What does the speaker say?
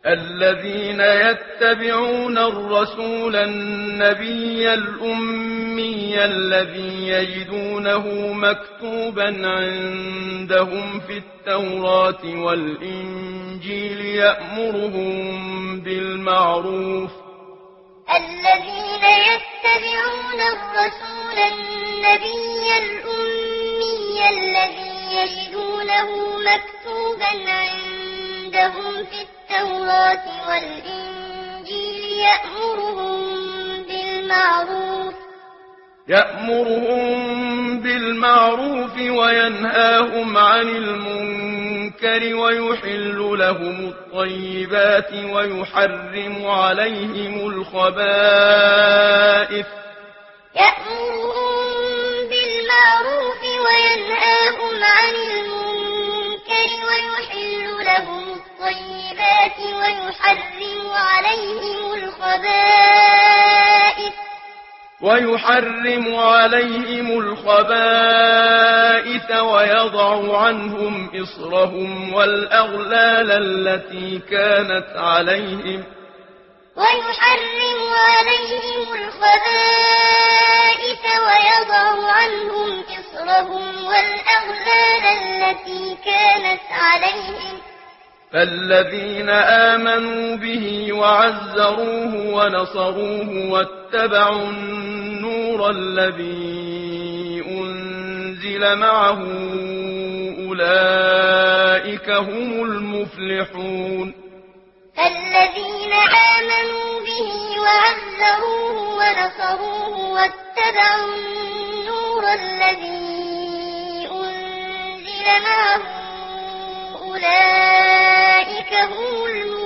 الذين يتبعون الرسول النبي الأمي الذي يجدونه مكتوبا عندهم في التوراة والإنجيل الذين يتبعون الرسول النبي الأمي الذي يجدونه مكتوبا عندهم في التوراة والإنجيل يأمرهم بالمعروف وينهاهم عن المنكر ويحل لهم الطيبات ويحرم عليهم الخبائث ويضع عنهم إصرهم والأغلال التي كانت عليهم فالذين آمنوا به وعزروه ونصروه واتبعوا النور الذي أنزل معه أولئك هم المفلحون الذين آمنوا به وعزروه ونصروه واتبعوا النور الذي أنزل معه أولئك هم المفلحون